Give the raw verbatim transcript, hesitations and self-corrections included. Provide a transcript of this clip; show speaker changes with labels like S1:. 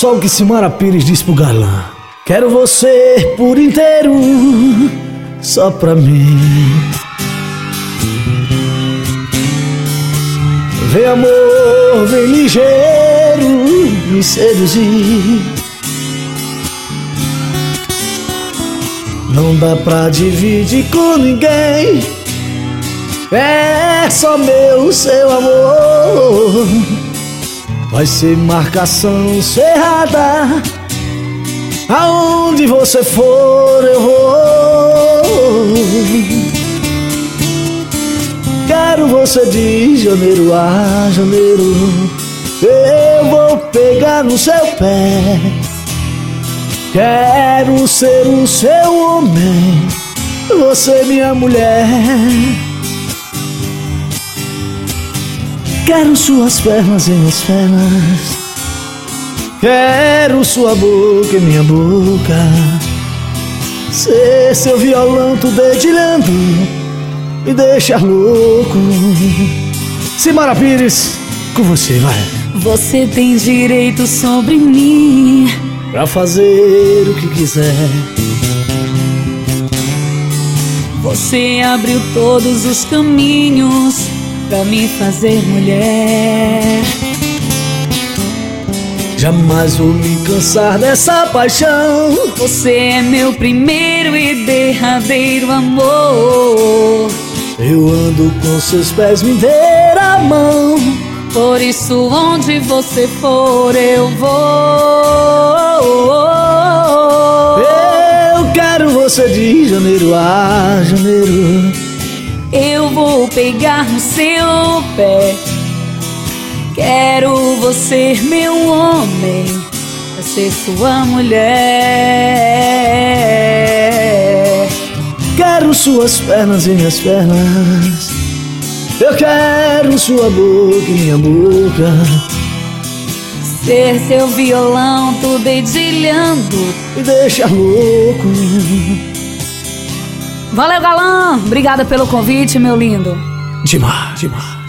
S1: só o que Simara Pires diz pro galã: quero você por inteiro, só pra mim. Vem amor, vem ligeiro, me seduzir. Não dá pra dividir com ninguém, é só meu, seu amor. Vai ser marcação cerrada, aonde você for eu vou. Quero você de janeiro a janeiro, eu vou pegar no seu pé. Quero ser o seu homem, você minha mulher. Quero suas pernas em minhas pernas, quero sua boca em minha boca, ser seu violão tu dedilhando, me deixa louco. Simara Pires, com você, vai.
S2: Você tem direito sobre mim
S1: pra fazer o que quiser.
S2: Você abriu todos os caminhos pra me fazer mulher.
S1: Jamais vou me cansar dessa paixão.
S2: Você é meu primeiro e derradeiro amor.
S1: Eu ando com seus pés, me der a mão.
S2: Por isso onde você for eu vou.
S1: Eu quero você de janeiro a janeiro,
S2: eu vou pegar no seu pé. Quero você meu homem, pra ser sua mulher.
S1: Quero suas pernas em minhas pernas, eu quero sua boca em minha boca,
S2: ser seu violão tu dedilhando,
S1: me deixa louco.
S2: Valeu, galã! Obrigada pelo convite, meu lindo.
S1: Demais, demais.